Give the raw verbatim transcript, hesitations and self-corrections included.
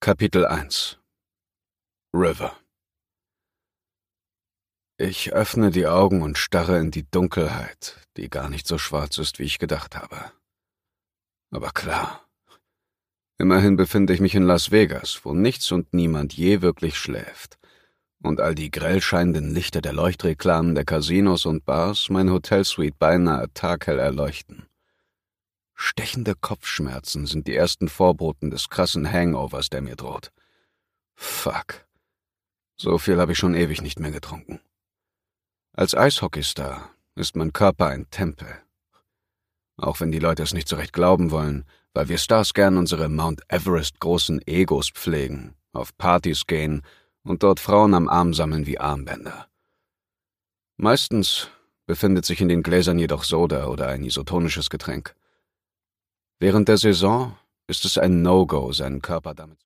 Kapitel eins River. Ich öffne die Augen und starre in die Dunkelheit, die gar nicht so schwarz ist, wie ich gedacht habe. Aber klar, immerhin befinde ich mich in Las Vegas, wo nichts und niemand je wirklich schläft, und all die grell scheinenden Lichter der Leuchtreklamen der Casinos und Bars meine Hotelsuite beinahe taghell erleuchten. Stechende Kopfschmerzen sind die ersten Vorboten des krassen Hangovers, der mir droht. Fuck. So viel habe ich schon ewig nicht mehr getrunken. Als Eishockeystar ist mein Körper ein Tempel. Auch wenn die Leute es nicht so recht glauben wollen, weil wir Stars gern unsere Mount Everest großen Egos pflegen, auf Partys gehen und dort Frauen am Arm sammeln wie Armbänder. Meistens befindet sich in den Gläsern jedoch Soda oder ein isotonisches Getränk. Während der Saison ist es ein No-Go, seinen Körper damit